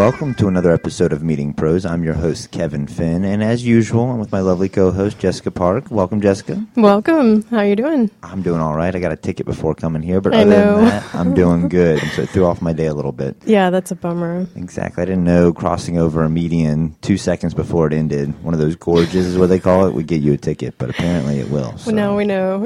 welcome to another episode of Meeting Pros. I'm your host, Kevin Finn, and as usual, I'm with my lovely co-host, Jessica Park. Welcome, Jessica. Welcome. How are you doing? I'm doing all right. I got a ticket before coming here, but I other know. than that, I'm doing good. So it threw off my day a little bit. Yeah, that's a bummer. Exactly. I didn't know crossing over a median 2 seconds before it ended, one of those gorges is what they call it, would get you a ticket, but apparently it will. So. Well, now we know.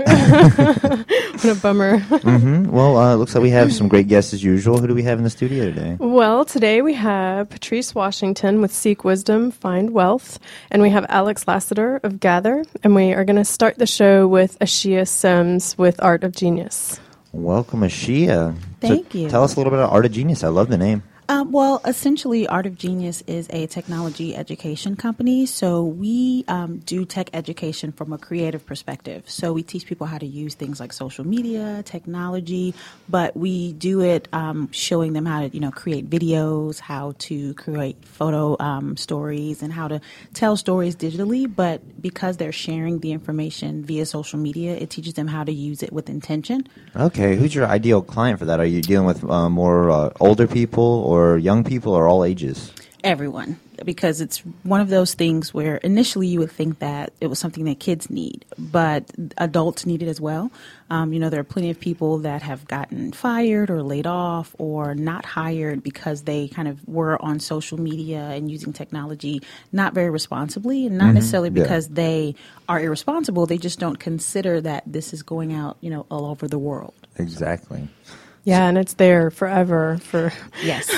What a bummer. Well, it looks like we have some great guests as usual. Who do we have in the studio today? Well, today we have Patrice Washington with Seek Wisdom, Find Wealth, and we have Alex Lassiter of Gather, and we are going to start the show with Ashia Sims with Art of Genius. Welcome, Ashia. Thank you. Tell us a little bit about Art of Genius. I love the name. Well, essentially, Art of Genius is a technology education company. So we do tech education from a creative perspective. So we teach people how to use things like social media, technology, but we do it showing them how to, create videos, how to create photo stories, and how to tell stories digitally. But because they're sharing the information via social media, it teaches them how to use it with intention. Okay. Who's your ideal client for that? Are you dealing with more older people or young people or all ages? Everyone, because it's one of those things where initially you would think that it was something that kids need, but adults need it as well. There are plenty of people that have gotten fired or laid off or not hired because they kind of were on social media and using technology not very responsibly, and not necessarily because they are irresponsible. They just don't consider that this is going out, all over the world. Exactly. Yeah, and it's there forever Yes.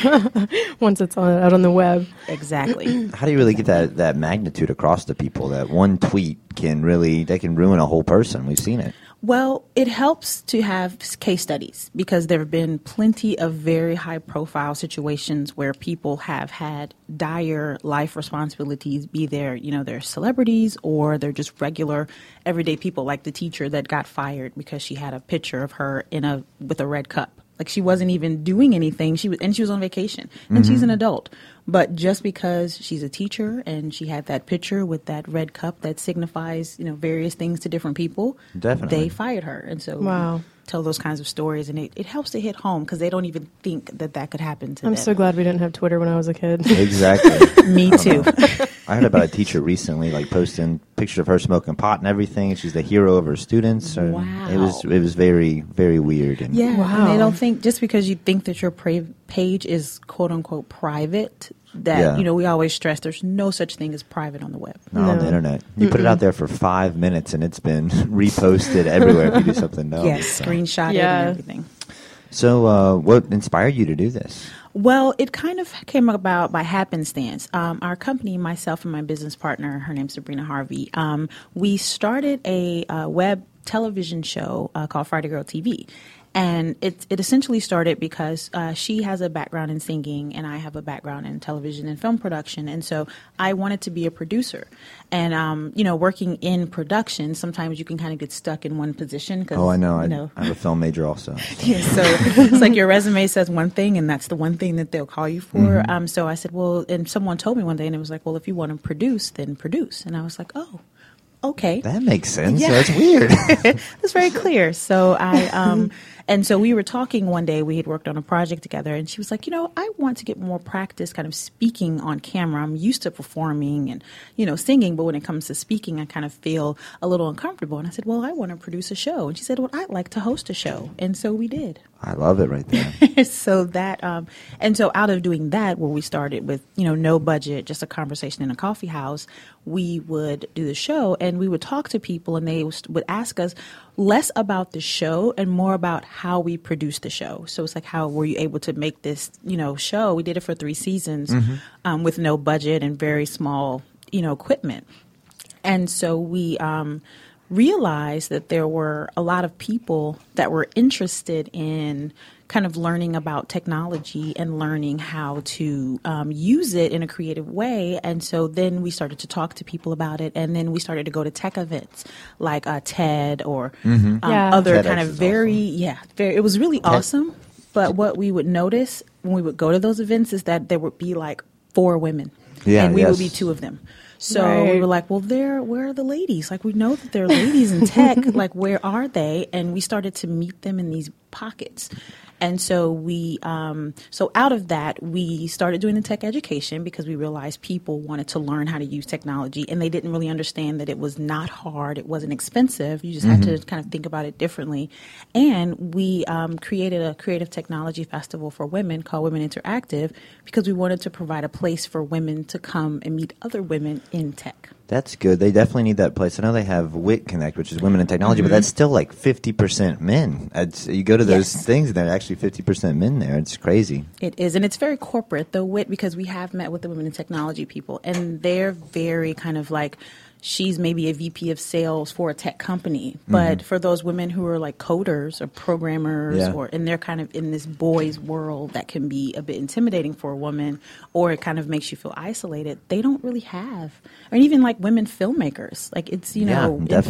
once it's out on the web. Exactly. How do you really get that magnitude across to people? That one tweet can ruin a whole person. We've seen it. Well, it helps to have case studies because there have been plenty of very high-profile situations where people have had dire life responsibilities, be they're celebrities or they're just regular everyday people, like the teacher that got fired because she had a picture of her with a red cup. Like she wasn't even doing anything. She was on vacation, and she's an adult. But just because she's a teacher and she had that picture with that red cup that signifies, various things to different people, definitely they fired her. And so wow. Tell those kinds of stories, and it helps to hit home because they don't even think that could happen to them. I'm so glad we didn't have Twitter when I was a kid. Exactly. Me too. I heard about a teacher recently, posting pictures of her smoking pot and everything. And she's the hero of her students. Wow. It was very, very weird. And Yeah. Wow. And they don't think just because you think that your page is quote unquote private. That, we always stress there's no such thing as private on the web. Not on the internet. You put it out there for 5 minutes and it's been reposted everywhere if you do something dumb. Yes, screenshot it and everything. So what inspired you to do this? Well, it kind of came about by happenstance. Our company, myself and my business partner, her name's Sabrina Harvey, we started a web television show called Friday Girl TV. And it essentially started because she has a background in singing and I have a background in television and film production. And so I wanted to be a producer. And, working in production, sometimes you can kind of get stuck in one position. Oh, I know. I'm a film major also. Yeah, so it's like your resume says one thing and that's the one thing that they'll call you for. So I said, well, and someone told me one day and it was like, well, if you want to produce, then produce. And I was like, oh. Okay. That makes sense. Yeah. That's weird. That's very clear. So and so we were talking one day, we had worked on a project together and she was like, I want to get more practice kind of speaking on camera. I'm used to performing and, singing, but when it comes to speaking, I kind of feel a little uncomfortable. And I said, well, I want to produce a show. And she said, well, I'd like to host a show. And so we did. I love it right there. So that, and so out of doing that, where we started with, no budget, just a conversation in a coffee house, we would do the show and we would talk to people and they would ask us less about the show and more about how we produce the show. So it's like, how were you able to make this, show? We did it for 3 seasons with no budget and very small, equipment. And so we realized that there were a lot of people that were interested in kind of learning about technology and learning how to use it in a creative way. And so then we started to talk to people about it. And then we started to go to tech events like TED or other TEDx kind of very, it was really awesome. But what we would notice when we would go to those events is that there would be like 4 women and we would be 2 of them. So we were like, well, where are the ladies? Like, we know that there are ladies in tech. Like, where are they? And we started to meet them in these pockets. And so so out of that, we started doing the tech education because we realized people wanted to learn how to use technology, and they didn't really understand that it was not hard, it wasn't expensive. You just had to kind of think about it differently. And we created a creative technology festival for women called Women Interactive because we wanted to provide a place for women to come and meet other women in tech. That's good. They definitely need that place. I know they have WIT Connect, which is Women in Technology, but that's still like 50% men. You go to those things, and they're actually 50% men there. It's crazy. It is, and it's very corporate, the WIT, because we have met with the Women in Technology people, and they're very kind of like, she's maybe a VP of sales for a tech company, but for those women who are like coders or programmers, and they're kind of in this boys' world that can be a bit intimidating for a woman, or it kind of makes you feel isolated. They don't really have, or even like women filmmakers. Like it's in film, it's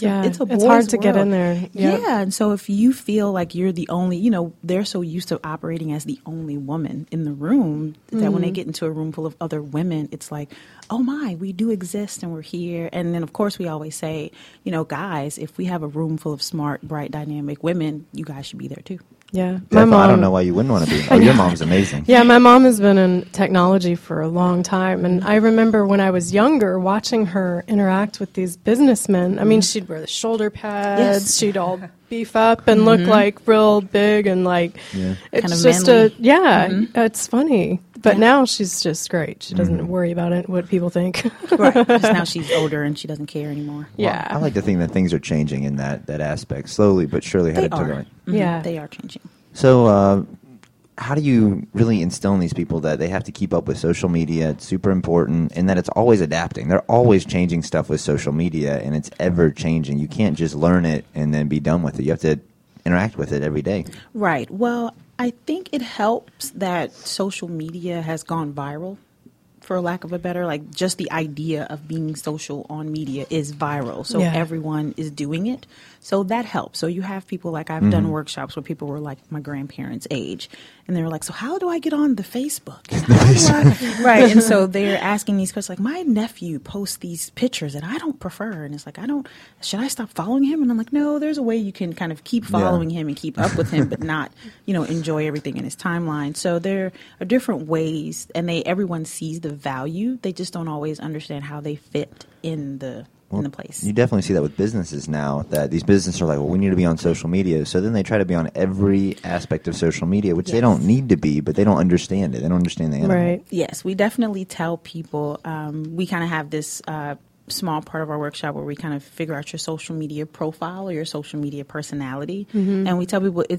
a boys' hard to world. get in there. Yep. Yeah, and so if you feel like you're the only, they're so used to operating as the only woman in the room that when they get into a room full of other women, it's like, oh my, we do exist and we're here. And then, of course, we always say, guys, if we have a room full of smart, bright, dynamic women, you guys should be there too. Yeah. My mom, I don't know why you wouldn't want to be. Oh, your mom's amazing. Yeah, my mom has been in technology for a long time. And I remember when I was younger watching her interact with these businessmen. I mean, she'd wear the shoulder pads. Yes. She'd all beef up and look like real big and like it's Kind of just manly. it's funny. But now she's just great. She doesn't worry about it, what people think. Right. Because now she's older and she doesn't care anymore. Yeah. Well, I like to think that things are changing in that aspect, slowly but surely. They Headed to are. right. Yeah. They are changing. So, how do you really instill in these people that they have to keep up with social media? It's super important, and that it's always adapting. They're always changing stuff with social media, and it's ever changing. You can't just learn it and then be done with it. You have to interact with it every day. Right. Well, I think it helps that social media has gone viral, for lack of a better, like just the idea of being social on media is viral. So everyone is doing it. So that helps. So you have people like I've done workshops where people were like my grandparents' age, and they were like, so how do I get on the Facebook? Right. And so they're asking these questions like, my nephew posts these pictures that I don't prefer. And it's like, should I stop following him? And I'm like, no, there's a way you can kind of keep following him and keep up with him, but not, enjoy everything in his timeline. So there are different ways, and everyone sees the value. They just don't always understand how they fit in the place. You definitely see that with businesses now, that these businesses are like, well, we need to be on social media. So then they try to be on every aspect of social media, which they don't need to be, but they don't understand it. They don't understand the animal. Right. Yes, we definitely tell people, we kind of have this small part of our workshop where we kind of figure out your social media profile or your social media personality. And we tell people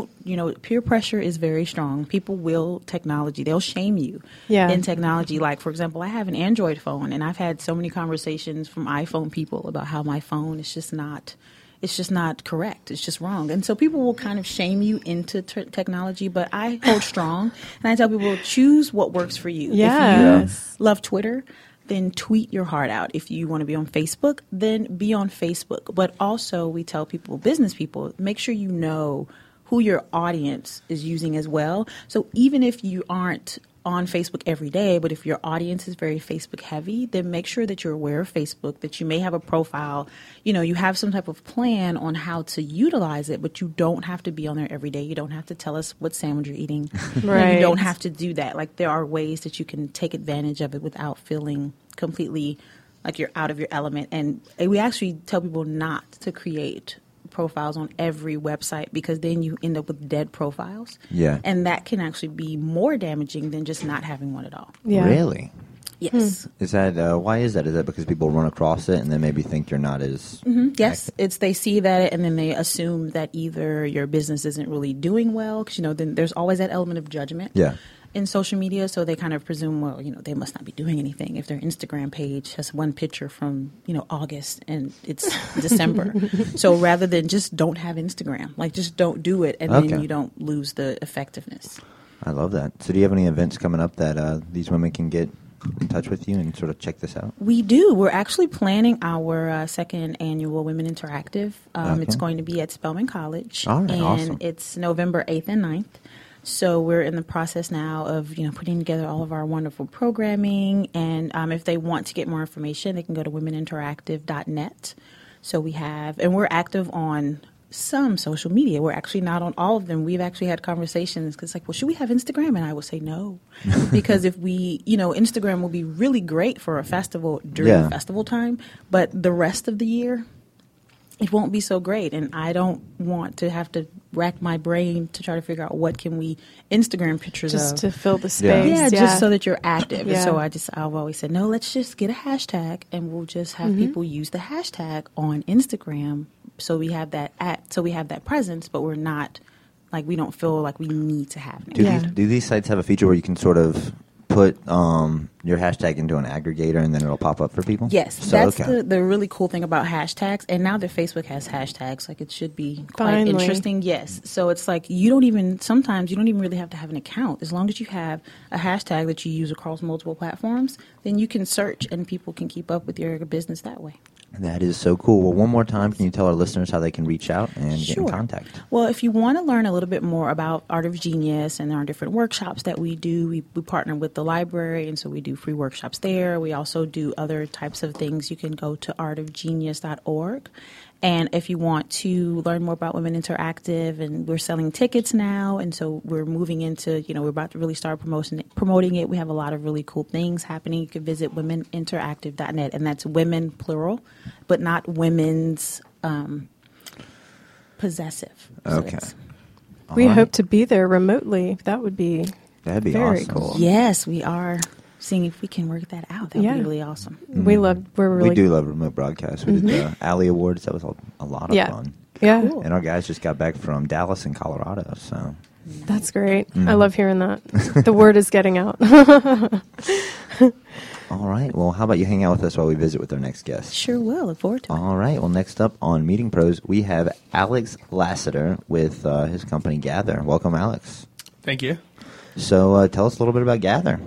peer pressure is very strong. People will they'll shame you in technology. Like, for example, I have an Android phone, and I've had so many conversations from iPhone people about how my phone is just not correct. It's just wrong. And so people will kind of shame you into technology, but I hold strong, and I tell people, choose what works for you. Yes. If you love Twitter, then tweet your heart out. If you want to be on Facebook, then be on Facebook. But also we tell people, business people, make sure you know who your audience is using as well. So even if you aren't on Facebook every day, but if your audience is very Facebook heavy, then make sure that you're aware of Facebook, that you may have a profile, you have some type of plan on how to utilize it, but you don't have to be on there every day. You don't have to tell us what sandwich you're eating. Right. You don't have to do that. Like, there are ways that you can take advantage of it without feeling completely like you're out of your element. And we actually tell people not to create profiles on every website, because then you end up with dead profiles. Yeah. And that can actually be more damaging than just not having one at all. Yeah. Really? Yes. Is that why is that? Is that because people run across it and then maybe think you're not as Yes, they see that, and then they assume that either your business isn't really doing well, because then there's always that element of judgment. Yeah. In social media, so they kind of presume, well, they must not be doing anything if their Instagram page has one picture from, August and it's December. So rather than just don't have Instagram, like just don't do it, and then you don't lose the effectiveness. I love that. So do you have any events coming up that these women can get in touch with you and sort of check this out? We do. We're actually planning our second annual Women Interactive. It's going to be at Spelman College. All right, and awesome. It's November 8th and 9th. So we're in the process now of, putting together all of our wonderful programming. And if they want to get more information, they can go to womeninteractive.net. So we're active on some social media. We're actually not on all of them. We've actually had conversations because, like, well, should we have Instagram? And I would say no, because if we, Instagram will be really great for a festival during festival time, but the rest of the year, it won't be so great. And I don't want to have to rack my brain to try to figure out what can we Instagram pictures just of. to fill the space. Yeah, just so that you're active. Yeah. And so I've always said, no, let's just get a hashtag and we'll just have people use the hashtag on Instagram. So we have that presence, but we're not, like, we don't feel like we need to have it. Do these sites have a feature where you can sort of put your hashtag into an aggregator and then it'll pop up for people? Yes, that's the really cool thing about hashtags. And now that Facebook has hashtags, like, it should be quite interesting. Yes, so it's like sometimes you don't even really have to have an account. As long as you have a hashtag that you use across multiple platforms, then you can search and people can keep up with your business that way. That is so cool. Well, one more time, can you tell our listeners how they can reach out and get in contact? Well, if you want to learn a little bit more about Art of Genius and our different workshops that we do, we partner with the library, and so we do free workshops there. We also do other types of things. You can go to artofgenius.org. And if you want to learn more about Women Interactive, and we're selling tickets now, and so we're moving into, we're about to really start promoting it. We have a lot of really cool things happening. You can visit womeninteractive.net, and that's women plural, but not women's possessive. Okay. We hope to be there remotely. That'd be very awesome. cool. Yes, we are seeing if we can work that out. That would be really awesome. We do love remote broadcasts. We did the Alley Awards. That was a lot of fun. Yeah. Cool. And our guys just got back from Dallas and Colorado. So that's great. I love hearing that. The word is getting out. All right. Well, how about you hang out with us while we visit with our next guest? Sure will. Look forward to it. All right. Well, next up on Meeting Pros, we have Alex Lassiter with his company Gather. Welcome, Alex. Thank you. So tell us a little bit about Gather.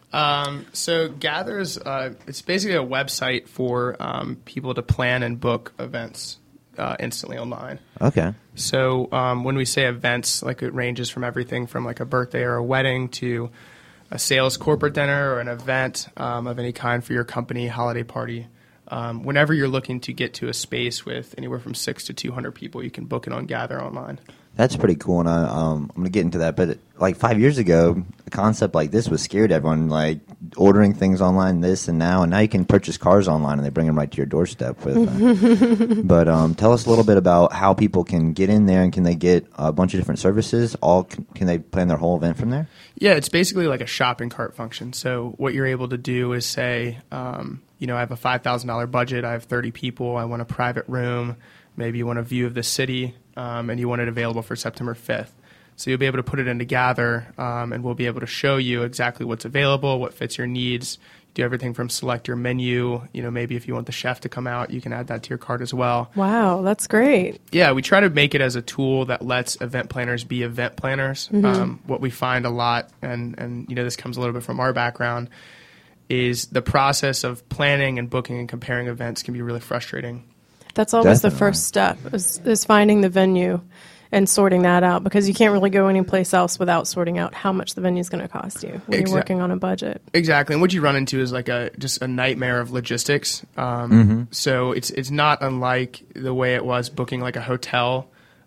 So Gather is it's basically a website for people to plan and book events instantly online. Okay. So when we say events, like, it ranges from everything from, like, a birthday or a wedding to a sales corporate dinner or an event of any kind for your company, holiday party. Whenever you're looking to get to a space with anywhere from 6 to 200 people, you can book it on Gather online. That's pretty cool, and I'm going to get into that. But like 5 years ago, a concept like this was scared everyone, like ordering things online, and now you can purchase cars online, and they bring them right to your doorstep. With, but tell us a little bit about how people can get in there, and can they get a bunch of different services? Can they plan their whole event from there? Yeah, it's basically like a shopping cart function. So what you're able to do is say, I have a $5,000 budget, I have 30 people, I want a private room, maybe you want a view of the city, and you want it available for September 5th. So you'll be able to put it in Gather, and we'll be able to show you exactly what's available, what fits your needs. Do everything from select your menu. Maybe if you want the chef to come out, you can add that to your cart as well. Wow, that's great. Yeah, we try to make it as a tool that lets event planners be event planners. What we find a lot, and this comes a little bit from our background, is the process of planning and booking and comparing events can be really frustrating. That's always the first step, is finding the venue and sorting that out, because you can't really go anyplace else without sorting out how much the venue is going to cost you when you're working on a budget. Exactly, and what you run into is like just a nightmare of logistics. So it's not unlike the way it was booking like a hotel,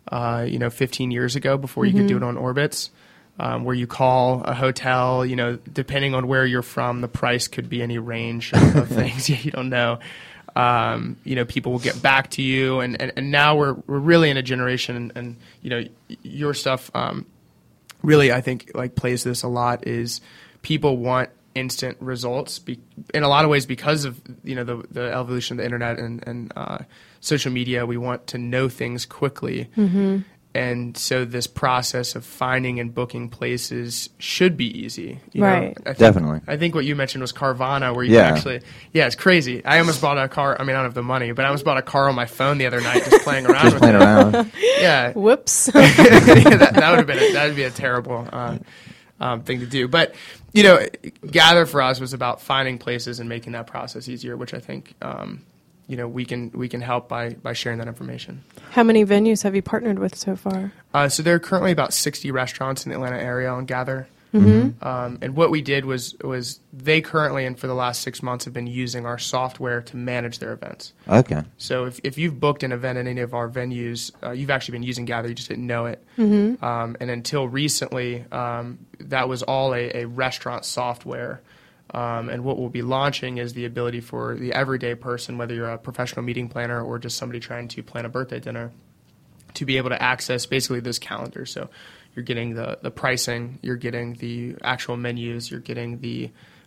15 years ago before you could do it on Orbitz. Where you call a hotel, depending on where you're from, the price could be any range of things you don't know. People will get back to you, and now we're really in a generation, and your stuff really, I think, like, plays this a lot, is people want instant results in a lot of ways because of the evolution of the internet and social media. We want to know things quickly. And so this process of finding and booking places should be easy. Right. Definitely. I think what you mentioned was Carvana, where you can actually, it's crazy. I almost bought a car. I mean, I don't have the money, but I almost bought a car on my phone the other night just playing around with it. Yeah. Whoops. that would be a terrible thing to do. But, Gather for us was about finding places and making that process easier, which I think, we can help by sharing that information. How many venues have you partnered with so far? So there are currently about 60 restaurants in the Atlanta area on Gather. And what we did was they currently and for the last 6 months have been using our software to manage their events. Okay. So if you've booked an event at any of our venues, you've actually been using Gather, you just didn't know it. And until recently, that was all a restaurant software. And what we'll be launching is the ability for the everyday person, whether you're a professional meeting planner or just somebody trying to plan a birthday dinner, to be able to access basically this calendar. So you're getting the pricing, you're getting the actual menus, you're getting the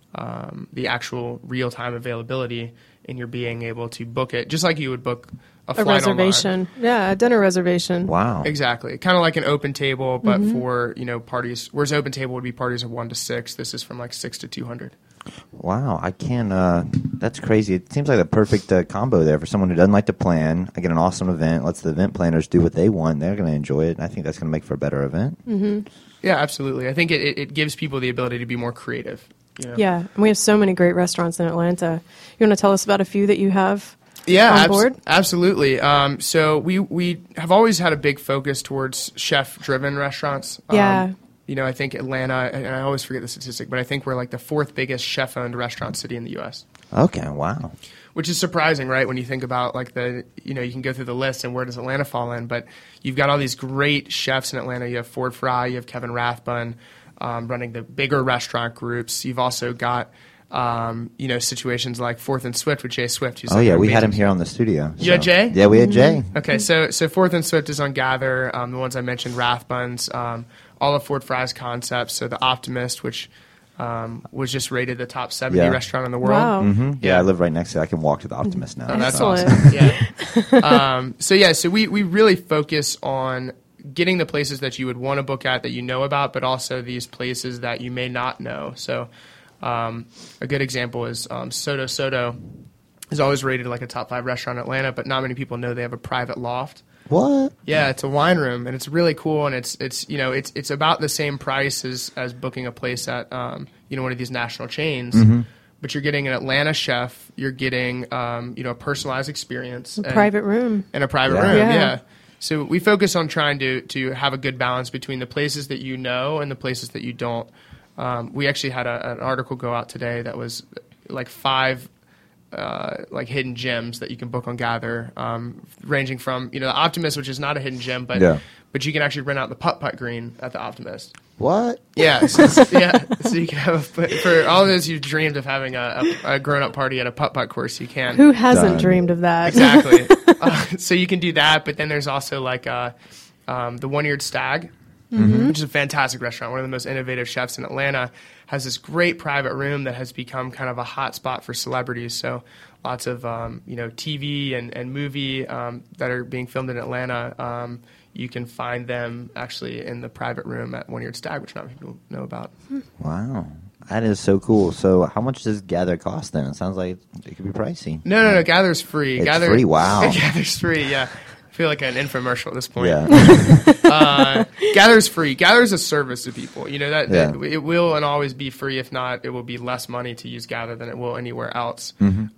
actual real-time availability, and you're being able to book it just like you would book a flight reservation. online. Yeah, a dinner reservation. Wow. Exactly. Kind of like an open table, but for, parties, whereas open table would be parties of 1 to 6. This is from like 6 to 200. Wow, I can. That's crazy. It seems like the perfect combo there for someone who doesn't like to plan. I get an awesome event, lets the event planners do what they want. They're going to enjoy it. And I think that's going to make for a better event. Yeah, absolutely. I think it gives people the ability to be more creative. Yeah, and we have so many great restaurants in Atlanta. You want to tell us about a few that you have? Yeah, on board? Absolutely. So we have always had a big focus towards chef-driven restaurants. Yeah. I think Atlanta, and I always forget the statistic, but I think we're like the 4th biggest chef-owned restaurant city in the U.S. Okay, wow. Which is surprising, right? When you think about like you can go through the list and where does Atlanta fall in, but you've got all these great chefs in Atlanta. You have Ford Fry, you have Kevin Rathbun running the bigger restaurant groups. You've also got situations like Fourth and Swift with Jay Swift. Who's We had him here on the studio. You had Jay? Yeah, we had Jay. Okay, so Fourth and Swift is on Gather. The ones I mentioned, Rathbuns, all of Ford Fry's concepts. So the Optimist, which was just rated the top 70 restaurant in the world. Wow. Yeah, I live right next to it. I can walk to the Optimist now. Oh, that's Excellent. awesome. Yeah. So we really focus on getting the places that you would want to book at that you know about, but also these places that you may not know. So a good example is Soto Soto is always rated like a top 5 restaurant in Atlanta, but not many people know they have a private loft. What? Yeah, it's a wine room, and it's really cool, and it's about the same price as booking a place at one of these national chains. But you're getting an Atlanta chef, you're getting a personalized experience, Private room. and a private room. Yeah. So we focus on trying to have a good balance between the places that you know and the places that you don't. We actually had an article go out today that was like 5 hidden gems that you can book on Gather, ranging from the Optimist, which is not a hidden gem, but you can actually rent out the putt-putt green at the Optimist. What? Yeah, so you can have for all those who've dreamed of having a grown-up party at a putt-putt course, you can. Who hasn't Done. dreamed of that? Exactly. So you can do that, but then there's also like the One-Eared Stag, which is a fantastic restaurant. One of the most innovative chefs in Atlanta has this great private room that has become kind of a hot spot for celebrities. So lots of TV and movie that are being filmed in Atlanta. You can find them actually in the private room at One-Eared Stag, which not many people know about. Wow. That is so cool. So how much does Gather cost then? It sounds like it could be pricey. No. Gather's free. It's free? Wow. Gather's free, yeah. I feel like an infomercial at this point. Yeah. Gather's free. Gather's a service to people. That Yeah. it will and always be free. If not, it will be less money to use Gather than it will anywhere else.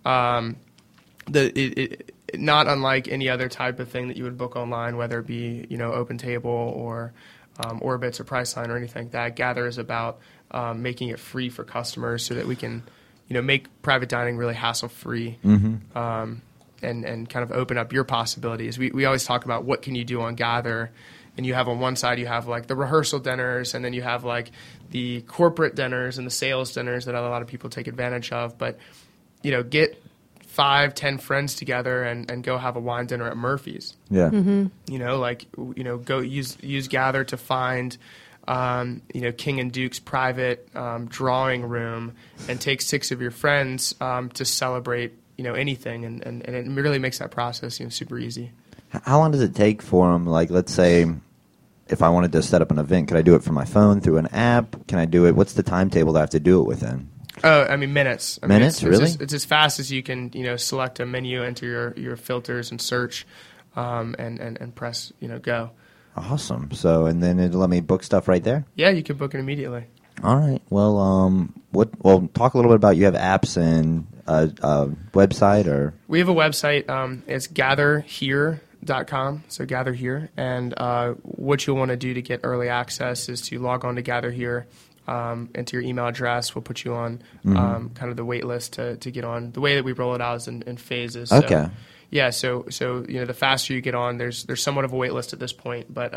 Not unlike any other type of thing that you would book online, whether it be Open Table or Orbitz or Priceline or anything like that. Gather is about making it free for customers so that we can make private dining really hassle free. And kind of open up your possibilities. We always talk about what can you do on Gather, and you have on one side you have like the rehearsal dinners, and then you have like the corporate dinners and the sales dinners that a lot of people take advantage of. But get 5-10 friends together and go have a wine dinner at Murphy's. Yeah. Go use Gather to find King and Duke's private drawing room, and take 6 of your friends to celebrate anything, and it really makes that process super easy. How long does it take for them? Like, let's say if I wanted to set up an event, could I do it from my phone through an app? Can I do it? What's the timetable that I have to do it within? Oh, I mean minutes. Minutes, really? It's as fast as you can select a menu, enter your filters and search, and press go. Awesome. So, and then it'll let me book stuff right there? Yeah, you can book it immediately. All right. Well, talk a little bit about, you have apps and a website, or? We have a website. It's gatherhere.com. So Gather Here. And what you'll want to do to get early access is to log on to Gather Here enter your email address. We'll put you on kind of the wait list to get on. The way that we roll it out is in phases. Okay. So, yeah, so the faster you get on, there's somewhat of a wait list at this point, but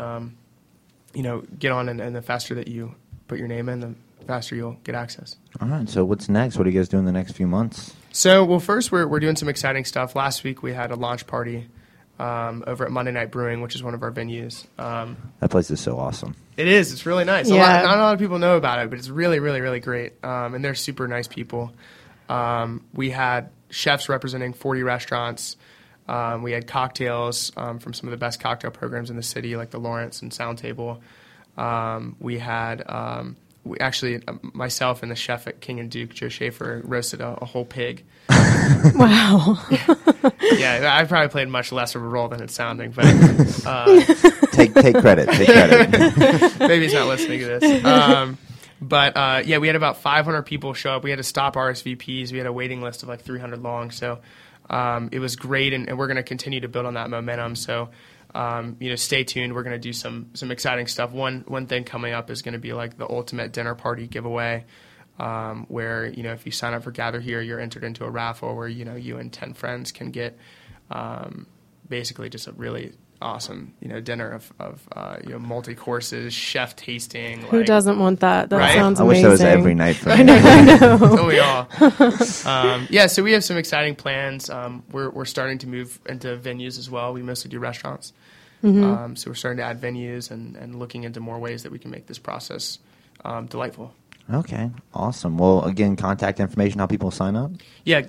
get on, and the faster that you put your name in, the faster you'll get access. All right. So what's next? What are you guys doing the next few months? So, well, first we're doing some exciting stuff. Last week we had a launch party over at Monday Night Brewing, which is one of our venues. That place is so awesome. It is. It's really nice. Yeah. Not a lot of people know about it, but it's really, really, really great. And they're super nice people. We had chefs representing 40 restaurants. We had cocktails from some of the best cocktail programs in the city, like the Lawrence and Sound Table. We had myself and the chef at King and Duke, Joe Schaefer, roasted a whole pig. Wow. Yeah, I probably played much less of a role than it's sounding, but Take credit. Take credit. maybe he's not listening to this. But we had about 500 people show up. We had to stop RSVPs. We had a waiting list of like 300 long. So it was great, and we're going to continue to build on that momentum. So stay tuned. We're going to do some exciting stuff. One thing coming up is going to be like the ultimate dinner party giveaway. Where, if you sign up for Gather Here, you're entered into a raffle where, you and 10 friends can get basically just a really awesome, dinner of multi-courses, chef tasting. Who doesn't want that? That Right? sounds I amazing. wish that was every night for me. I know. Don't we all? So we have some exciting plans. We're starting to move into venues as well. We mostly do restaurants. So we're starting to add venues and looking into more ways that we can make this process delightful. Okay, awesome. Well, again, contact information, how people sign up? Yeah,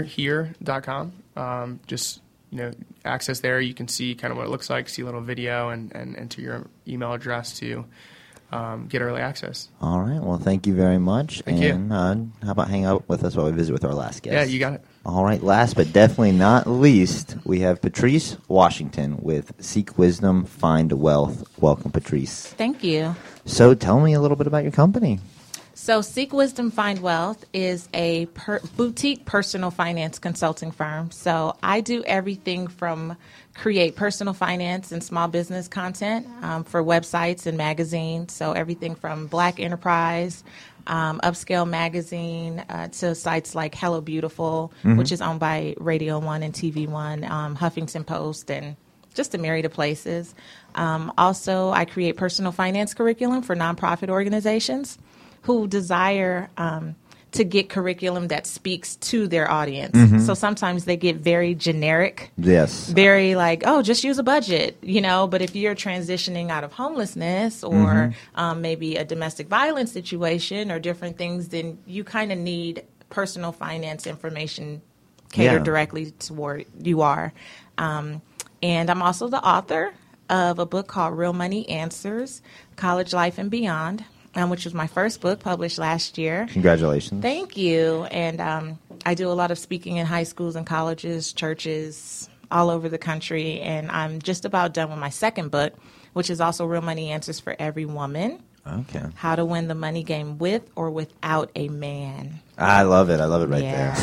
gatherhere.com. Just, access there. You can see kind of what it looks like, see a little video, and enter your email address to get early access. All right. Well, thank you very much. Thank you. How about hang out with us while we visit with our last guest? Yeah, you got it. All right. Last but definitely not least, we have Patrice Washington with Seek Wisdom, Find Wealth. Welcome, Patrice. Thank you. So tell me a little bit about your company. So Seek Wisdom, Find Wealth is a boutique personal finance consulting firm. So I do everything from create personal finance and small business content for websites and magazines. So everything from Black Enterprise, Upscale Magazine, to sites like Hello Beautiful, which is owned by Radio One and TV One, Huffington Post, and just a myriad of places. Also, I create personal finance curriculum for nonprofit organizations who desire to get curriculum that speaks to their audience. So sometimes they get very generic. Yes. Very like, oh, just use a budget, but if you're transitioning out of homelessness or maybe a domestic violence situation or different things, then you kind of need personal finance information catered directly to where you are. And I'm also the author of a book called Real Money Answers, College Life and Beyond, which was my first book published last year. Congratulations. Thank you. And I do a lot of speaking in high schools and colleges, churches, all over the country. And I'm just about done with my second book, which is also Real Money Answers for Every Woman. Okay. How to win the money game with or without a man. I love it. I love it right Yeah.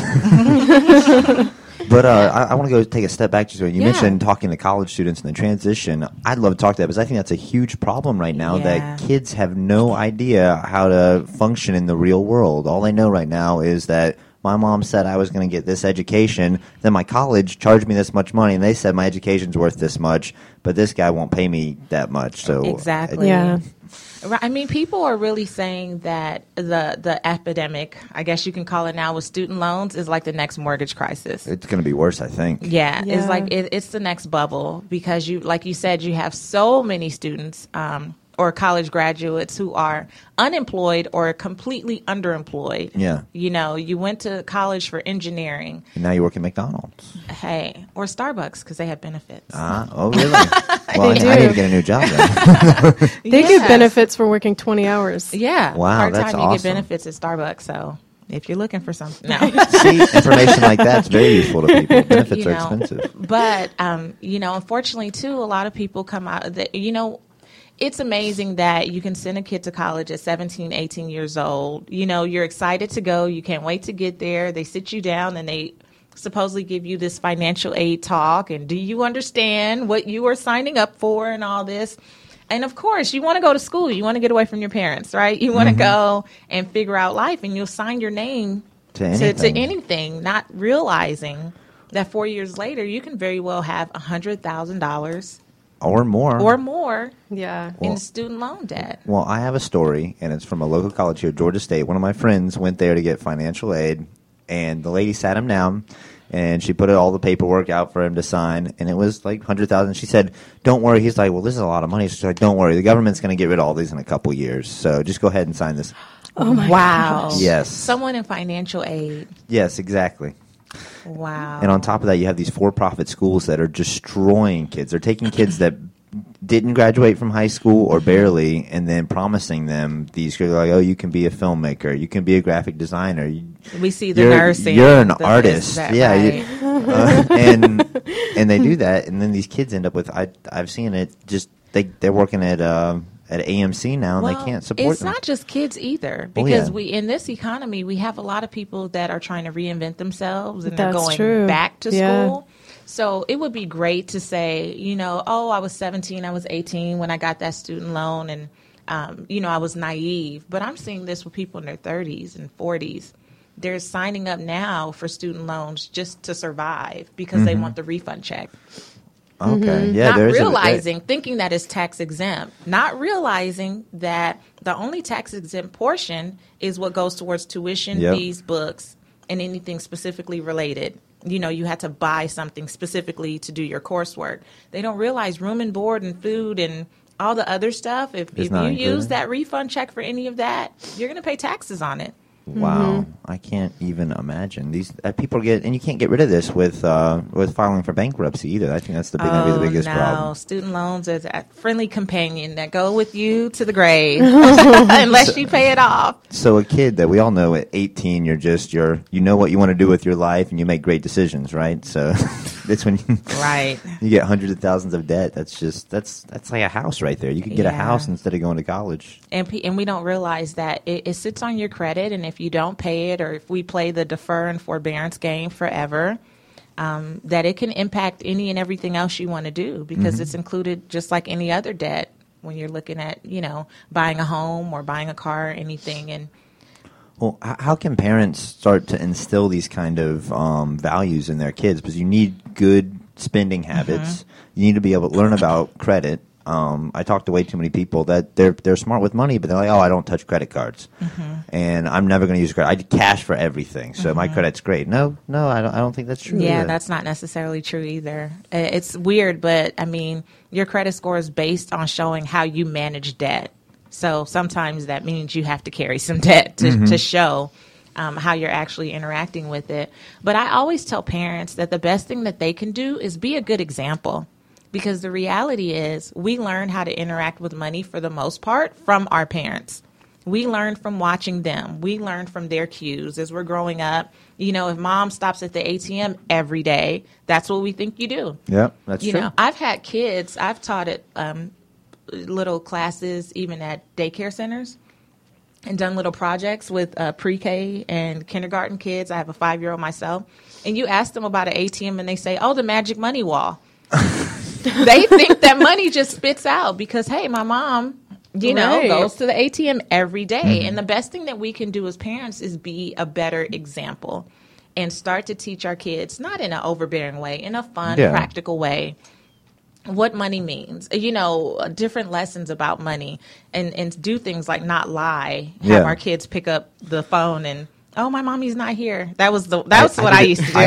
there. But I want to go take a step back. Just you mentioned talking to college students and the transition. I'd love to talk to that because I think that's a huge problem right now that kids have no idea how to function in the real world. All they know right now is that my mom said I was going to get this education, then my college charged me this much money, and they said my education's worth this much, but this guy won't pay me that much. So Exactly. Yeah. I mean, people are really saying that the epidemic, I guess you can call it now, with student loans is like the next mortgage crisis. it's going to be worse, I think. Yeah, Yeah. it's like it's the next bubble because like you said, you have so many students or college graduates who are unemployed or completely underemployed. Yeah. You went to college for engineering, And now you work at McDonald's. or Starbucks because they have benefits. Oh, really? Well, They I need do. to get a new job then. They give benefits for working 20 hours. Yeah, Wow, part-time that's you awesome. get benefits at Starbucks. So if you're looking for something, no. See, information like that's very useful to people. Benefits You are know, expensive. But, unfortunately, too, a lot of people come out that, it's amazing that you can send a kid to college at 17, 18 years old. You're excited to go. You can't wait to get there. They sit you down and they supposedly give you this financial aid talk. And do you understand what you are signing up for and all this? And of course, you want to go to school. You want to get away from your parents, right? You want to go and figure out life, and you'll sign your name To to anything. anything, not realizing that 4 years later, you can very well have $100,000 Or more. or more Yeah. in student loan debt. Well, I have a story, and it's from a local college here, Georgia State. One of my friends went there to get financial aid, and the lady sat him down, and she put all the paperwork out for him to sign, and it was like $100,000. She said, "Don't worry." He's like, "Well, this is a lot of money." She's like, "Don't worry. The government's going to get rid of all these in a couple years, so just go ahead and sign this." Oh my Wow. Yes. Someone in financial aid. Yes, exactly. Wow. And on top of that, you have these for-profit schools that are destroying kids. They're taking kids that didn't graduate from high school or barely, and then promising them these. They're like, "Oh, you can be a filmmaker. You can be a graphic designer. We see the You're- nursing. you're an the this, artist." that, Yeah, right. and they do that, and then these kids end up with. I've seen it. Just they're working at AMC now, and they can't support it's them. not just kids either, Oh, because yeah. we in this economy we have a lot of people that are trying to reinvent themselves and they're That's going true. back to Yeah. school. So it would be great to say, I was 17, I was 18 when I got that student loan, and I was naive. But I'm seeing this with people in their 30s and 40s. They're signing up now for student loans just to survive because they want the refund check. Okay, yeah, Not there is realizing, thinking that it's tax exempt, not realizing that the only tax exempt portion is what goes towards tuition, Yep. fees, books, and anything specifically related. You had to buy something specifically to do your coursework. They don't realize room and board and food and all the other stuff. If you not use included. that refund check for any of that, you're going to pay taxes on it. Wow, I can't even imagine these people get, and you can't get rid of this with filing for bankruptcy either. I think that's that'd be the biggest no. problem. Student loans is a friendly companion that go with you to the grave unless you pay it off. So a kid that we all know at 18, you know what you want to do with your life, and you make great decisions, right? So that's when Right. you get hundreds of thousands of debt. That's like a house right there. You could get a Yeah. house instead of going to college. And we don't realize that it sits on your credit, and if you don't pay it, or if we play the defer and forbearance game forever, that it can impact any and everything else you want to do, because it's included just like any other debt when you're looking at, buying a home or buying a car or anything. And Well, how can parents start to instill these kind of values in their kids? Because you need good spending habits. You need to be able to learn about credit. I talk to way too many people that they're smart with money, but they're like, "Oh, I don't touch credit cards, and I'm never going to use credit. I cash for everything, so my credit's great." No, I don't think that's true. yeah, either. that's not necessarily true either. It's weird, but I mean, your credit score is based on showing how you manage debt. So sometimes that means you have to carry some debt to show how you're actually interacting with it. But I always tell parents that the best thing that they can do is be a good example. Because the reality is we learn how to interact with money for the most part from our parents. We learn from watching them. We learn from their cues as we're growing up. If mom stops at the ATM every day, that's what we think you do. Yep, that's true. I've had kids, I've taught at little classes, even at daycare centers, and done little projects with pre-K and kindergarten kids. I have a 5-year-old myself. And you ask them about an ATM and they say, "Oh, the magic money wall." They think that money just spits out because, hey, my mom, Right. goes to the ATM every day. And the best thing that we can do as parents is be a better example and start to teach our kids, not in an overbearing way, in a fun, Yeah. practical way, what money means, different lessons about money, and do things like not lie, have Yeah. our kids pick up the phone and, "Oh, my mommy's not here." That was what I used to do.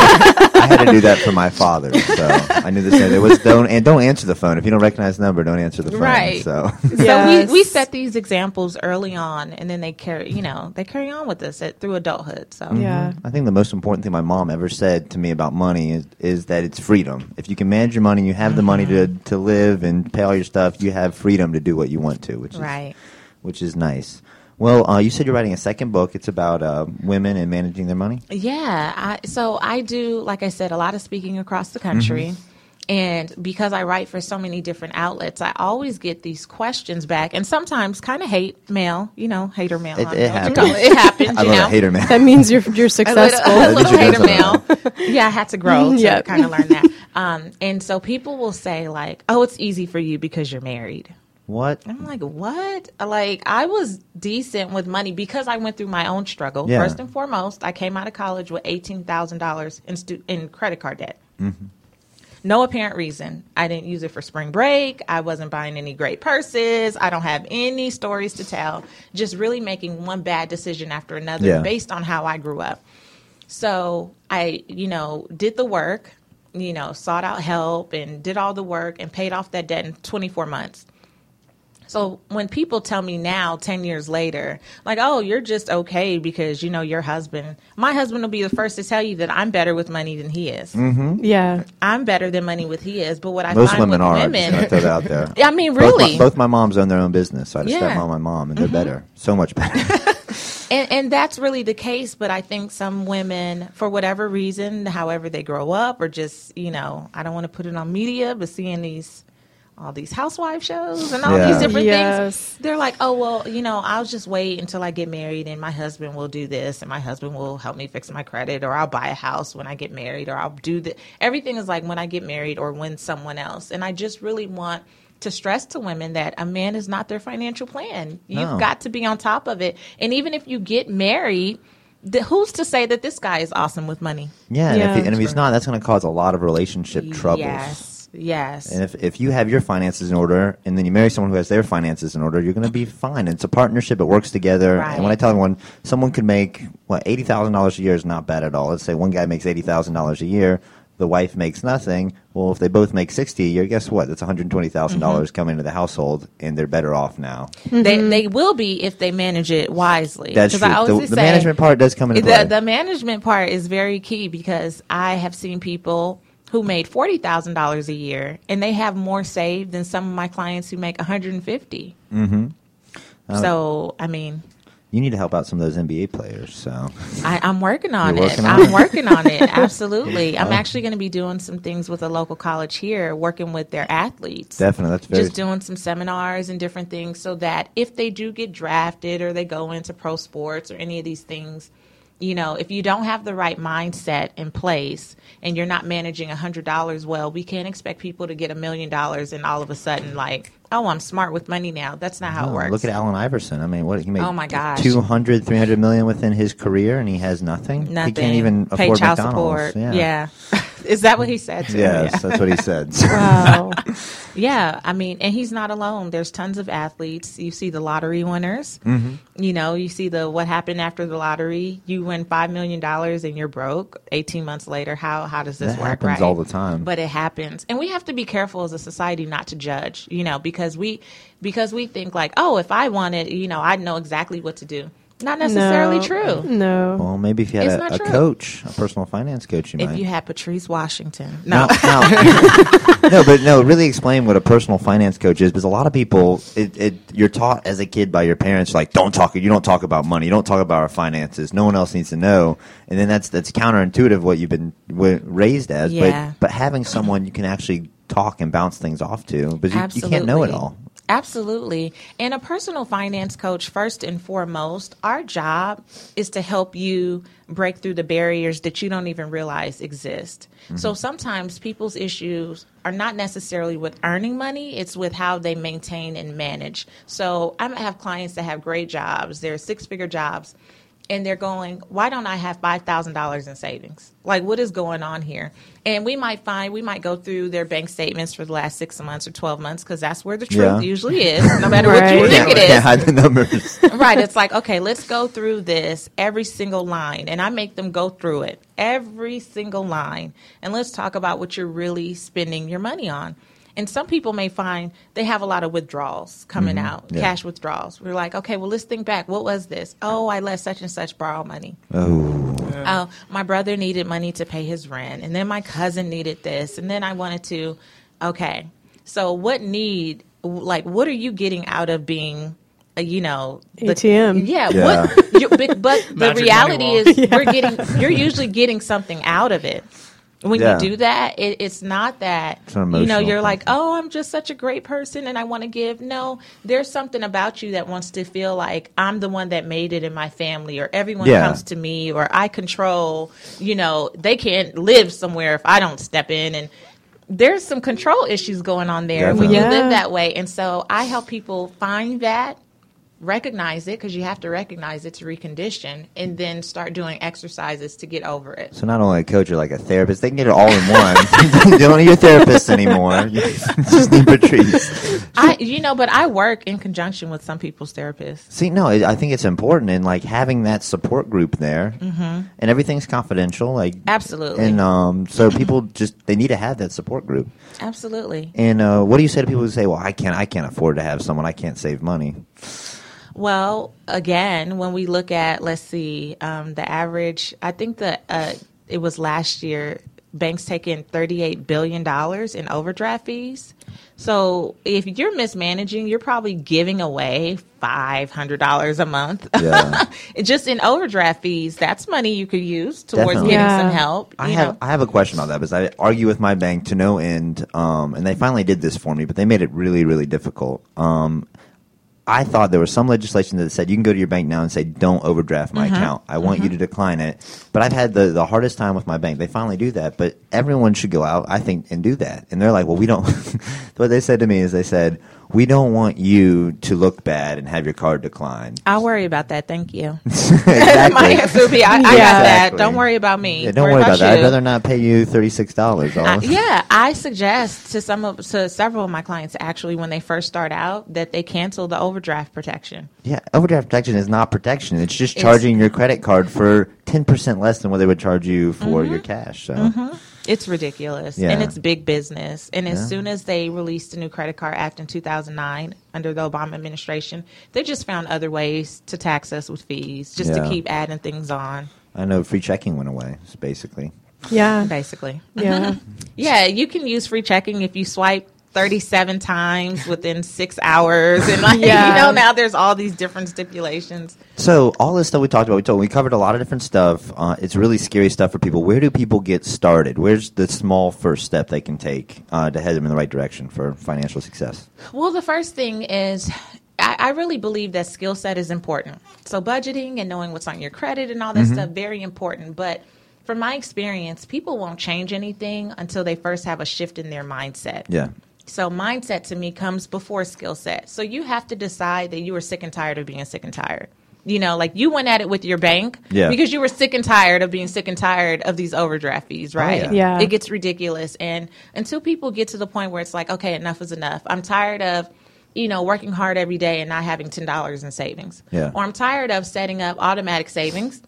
I had to do that for my father, so I knew the same. It was don't answer the phone if you don't recognize the number. Don't answer the phone. Right. So So we set these examples early on, and then they carry on with us through adulthood. So Yeah. I think the most important thing my mom ever said to me about money is that it's freedom. If you can manage your money, you have the money to live and pay all your stuff. You have freedom to do what you want to, which is nice. Well, you said you're writing a second book. It's about women and managing their money. Yeah. So I do, like I said, a lot of speaking across the country. And because I write for so many different outlets, I always get these questions back, and sometimes kind of hater mail. It I don't know what you happens. call it. It happens. I love that hater man. That means you're A successful. little That hater means you're mail. Yeah, I had to grow to Yep. kind of learn that. And so people will say like, "Oh, it's easy for you because you're married." What? I'm like, what? Like, I was decent with money because I went through my own struggle. Yeah. First and foremost, I came out of college with $18,000 in credit card debt. Mm-hmm. No apparent reason. I didn't use it for spring break. I wasn't buying any great purses. I don't have any stories to tell. Just really making one bad decision after another Yeah. based on how I grew up. So I, did the work, sought out help and did all the work and paid off that debt in 24 months. So when people tell me now, 10 years later, like, oh, you're just okay because, your husband, my husband will be the first to tell you that I'm better with money than he is. Mm-hmm. Yeah. I'm better than money with he is. But what I Most find women with are. women, I throw that out there. I mean, really. Both my moms own their own business. So I just Yeah. stepmom and my mom, and they're better. So much better. And that's really the case. But I think some women, for whatever reason, however they grow up, or just, I don't want to put it on media, but seeing all these housewife shows and all Yeah. these different Yes. things, they're like, oh, well, I'll just wait until I get married and my husband will do this and my husband will help me fix my credit, or I'll buy a house when I get married, or I'll do the everything is like when I get married or when someone else. And I just really want to stress to women that a man is not their financial plan. You've No. got to be on top of it. And even if you get married, who's to say that this guy is awesome with money? Yeah, Yeah. and if he's not, that's going to cause a lot of relationship troubles. Yes. And if you have your finances in order and then you marry someone who has their finances in order, you're going to be fine. It's a partnership. It works together. Right. And when I tell everyone, someone could make, $80,000 a year is not bad at all. Let's say one guy makes $80,000 a year. The wife makes nothing. Well, if they both make $60,000 a year, guess what? That's $120,000 coming into the household, and they're better off now. They will be if they manage it wisely. That's 'Cause true. I always The say, management part does come into play. The management part is very key because I have seen people who made $40,000 a year and they have more saved than some of my clients who make $150,000. Mm-hmm. So, I mean, You need to help out some of those NBA players. So I'm working on You're it. working on I'm it? working on it. Absolutely. I'm actually going to be doing some things with a local college here, working with their athletes. definitely, that's very Just doing some seminars and different things so that if they do get drafted or they go into pro sports or any of these things, if you don't have the right mindset in place and you're not managing $100 well, we can't expect people to get $1 million and all of a sudden like, oh, I'm smart with money now. That's not how it Oh, works. Look at Allen Iverson. I mean, what he made? Oh, my gosh. 200, 300 million within his career, and he has nothing. Nothing. He can't even pay afford child McDonald's. support. Yeah. Is that what he said? Too? Yes, Yeah. that's what he said. Wow. Yeah, I mean, and he's not alone. There's tons of athletes. You see the lottery winners. Mm-hmm. You see what happened after the lottery. You win $5 million and you're broke 18 months later. How does this That work? happens Right? all the time. But it happens, and we have to be careful as a society not to judge. Because we think like, oh, if I wanted, I'd know exactly what to do. Not necessarily No. true. No. Well, maybe if you It's had not a true. coach, a personal finance coach, you If might. you had Patrice Washington, No, really explain what a personal finance coach is, because a lot of people, you're taught as a kid by your parents, like, you don't talk about money, you don't talk about our finances, no one else needs to know, and then that's counterintuitive what you've been raised as, Yeah. but having someone you can actually talk and bounce things off to, because you can't know it all. Absolutely. And a personal finance coach, first and foremost, our job is to help you break through the barriers that you don't even realize exist. Mm-hmm. So sometimes people's issues are not necessarily with earning money, it's with how they maintain and manage. So I might have clients that have great jobs, they're 6-figure jobs, and they're going, why don't I have $5,000 in savings? Like, what is going on here? And we might go through their bank statements for the last 6 months or 12 months, because that's where the truth Yeah. usually is, no matter what you Right. think it Can't is. hide the numbers. Right. It's like, okay, let's go through this, every single line. And I make them go through it, every single line. And let's talk about what you're really spending your money on. And some people may find they have a lot of withdrawals coming out, Yeah. cash withdrawals. We're like, okay, well, let's think back. What was this? Oh, I let such and such borrow money. Oh, My brother needed money to pay his rent. And then my cousin needed this. And then I wanted to, okay. So what are you getting out of being, ATM. Yeah. Yeah. But the Magic reality money is you're usually getting something out of it. When Yeah. you do that, it's not that, It's an emotional you're thing. like, oh, I'm just such a great person and I want to give. No, there's something about you that wants to feel like I'm the one that made it in my family, or everyone Yeah. comes to me, or I control, they can't live somewhere if I don't step in. And there's some control issues going on there when Definitely. you Yeah. live that way. And so I help people find that, recognize it, because you have to recognize it to recondition, and then start doing exercises to get over it. So not only a coach, you're like a therapist. They can get it all in one. You don't need a therapist anymore. You just need Patrice. But I work in conjunction with some people's therapists. See, no, I think it's important, and like having that support group there, and everything's confidential. Like Absolutely. and so people they need to have that support group. Absolutely. And what do you say to people who say, "Well, I can't afford to have someone. I can't save money." Well, again, when we look at, let's see, the average, I think that it was last year, banks take in $38 billion in overdraft fees. So if you're mismanaging, you're probably giving away $500 a month. Yeah. Just in overdraft fees. That's money you could use towards Definitely. getting Yeah. some help. I have a question about that because I argue with my bank to no end, and they finally did this for me, but they made it really, really difficult. I thought there was some legislation that said you can go to your bank now and say, don't overdraft my account. I want you to decline it. But I've had the hardest time with my bank. They finally do that. But everyone should go out, I think, and do that. And they're like, well, we don't. What they said to me is they said, we don't want you to look bad and have your card declined. I'll worry about that. Thank you. Exactly. My answer would be, I got Yeah. that. Exactly. Don't worry about me. Yeah, don't worry about that. you. I'd rather not pay you $36. Yeah, I suggest to several of my clients actually when they first start out that they cancel the overdraft protection. Yeah, overdraft protection is not protection. It's just It's- charging your credit card for 10% less than what they would charge you for your cash. So It's ridiculous, Yeah. and it's big business. And Yeah. as soon as they released the new Credit Card Act in 2009 under the Obama administration, they just found other ways to tax us with fees, just Yeah. to keep adding things on, I know free checking went away, basically. Yeah. basically. Yeah. Yeah, you can use free checking if you swipe 37 times within 6 hours, and Yeah. now there's all these different stipulations. So all this stuff we talked about, we covered a lot of different stuff. It's really scary stuff for people. Where do people get started? Where's the small first step they can take to head them in the right direction for financial success? Well, the first thing is I really believe that skill set is important. So budgeting and knowing what's on your credit and all that stuff, very important. But from my experience, people won't change anything until they first have a shift in their mindset. Yeah. So mindset to me comes before skill set. So you have to decide that you are sick and tired of being sick and tired. Like you went at it with your bank because you were sick and tired of being sick and tired of these overdraft fees, right? yeah. Yeah. It gets ridiculous. And until people get to the point where it's like, okay, enough is enough. I'm tired of, working hard every day and not having $10 in savings. Yeah. Or I'm tired of setting up automatic savings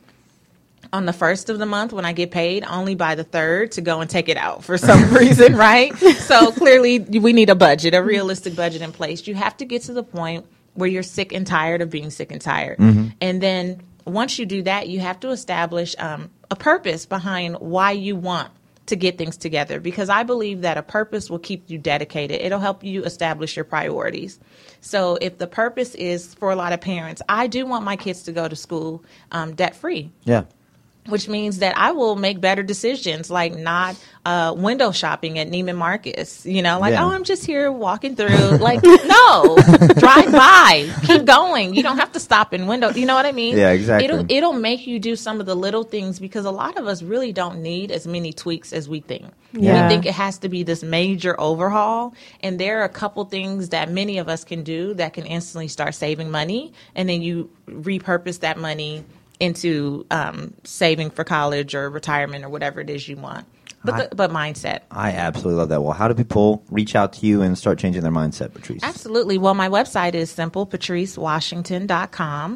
on the first of the month when I get paid, only by the third to go and take it out for some reason, right? So clearly we need a budget, a realistic budget in place. You have to get to the point where you're sick and tired of being sick and tired. And then once you do that, you have to establish a purpose behind why you want to get things together, because I believe that a purpose will keep you dedicated. It'll help you establish your priorities. So if the purpose is, for a lot of parents, I do want my kids to go to school debt-free. Yeah. Which means that I will make better decisions, like not window shopping at Neiman Marcus. Yeah. I'm just here walking through. Like, no, drive by, keep going. You don't have to stop in window. You know what I mean? Yeah, exactly. It'll make you do some of the little things, because a lot of us really don't need as many tweaks as we think. Yeah. We think it has to be this major overhaul, and there are a couple things that many of us can do that can instantly start saving money, and then you repurpose that money into saving for college or retirement or whatever it is you want. But mindset. I absolutely love that. Well, how do people reach out to you and start changing their mindset, Patrice? Absolutely. Well, my website is simplepatricewashington.com.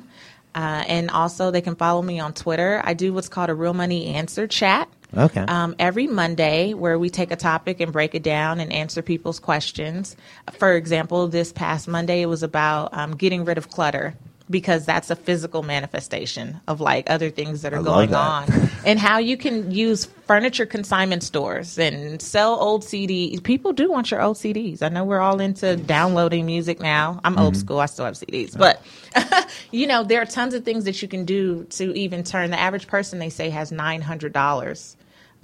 And also they can follow me on Twitter. I do what's called a Real Money Answer chat. Okay. Every Monday, where we take a topic and break it down and answer people's questions. For example, this past Monday, it was about getting rid of clutter, because that's a physical manifestation of like other things that are going on, and how you can use furniture consignment stores and sell old CDs. People do want your old CDs. I know we're all into downloading music now. I'm old school. I still have CDs, but there are tons of things that you can do to even turn the average person, they say, has $900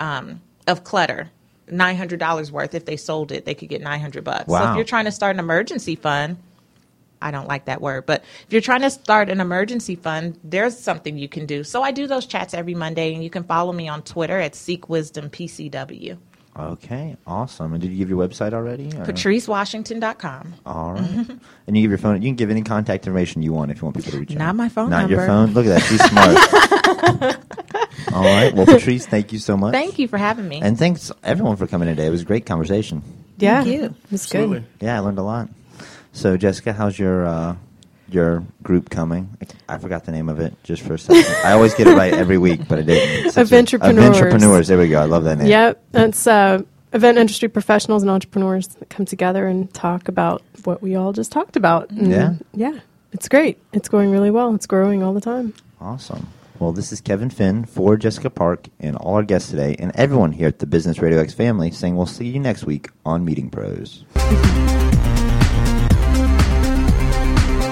of clutter. $900 worth. If they sold it, they could get $900. Wow. So if you're trying to start an emergency fund, I don't like that word, but if you're trying to start an emergency fund, there's something you can do. So I do those chats every Monday, and you can follow me on Twitter at SeekWisdomPCW. Okay, awesome. And did you give your website already? Or? PatriceWashington.com. All right. And you give your phone. You can give any contact information you want if you want people to reach out. Not my phone Not number. your phone? Look at that. She's smart. All right. Well, Patrice, thank you so much. Thank you for having me. And thanks, everyone, for coming today. It was a great conversation. Yeah, Thank you. it was Absolutely. good. Yeah, I learned a lot. So, Jessica, how's your group coming? I forgot the name of it just for a second. I always get it right every week, but I didn't. It's such Adventurepreneurs. Adventurepreneurs. There we go. I love that name. Yep, it's event industry professionals and entrepreneurs that come together and talk about what we all just talked about. And yeah, it's great. It's going really well. It's growing all the time. Awesome. Well, this is Kevin Finn for Jessica Park and all our guests today and everyone here at the Business Radio X family saying we'll see you next week on Meeting Pros.